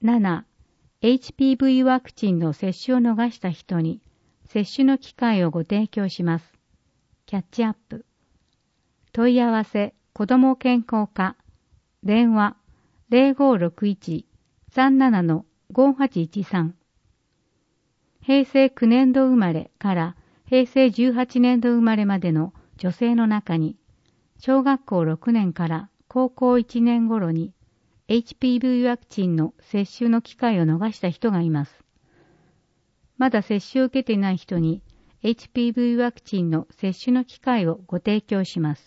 7. HPV ワクチンの接種を逃した人に接種の機会をご提供します。キャッチアップ。問い合わせ子ども健康課電話 0561-37-5813 平成9年度生まれから平成18年度生まれまでの女性の中に小学校6年から高校1年頃に HPV ワクチンの接種の機会を逃した人がいます。まだ接種を受けていない人に HPV ワクチンの接種の機会をご提供します。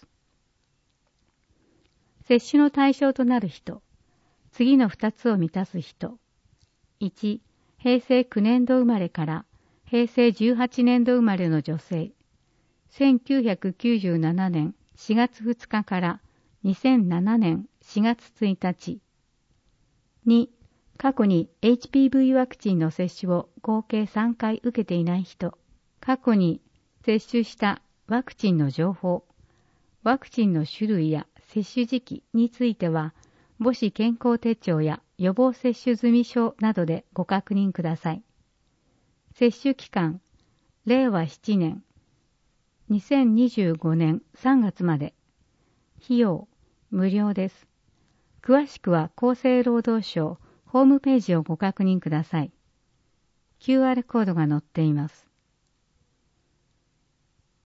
接種の対象となる人、次の2つを満たす人。1、平成9年度生まれから平成18年度生まれの女性。1997年4月2日から2007年4月1日。2、過去に HPV ワクチンの接種を合計3回受けていない人。過去に接種したワクチンの情報、ワクチンの種類や接種時期については、母子健康手帳や予防接種済証などでご確認ください。接種期間、令和7年、2025年3月まで。費用、無料です。詳しくは厚生労働省ホームページをご確認ください。QR コードが載っています。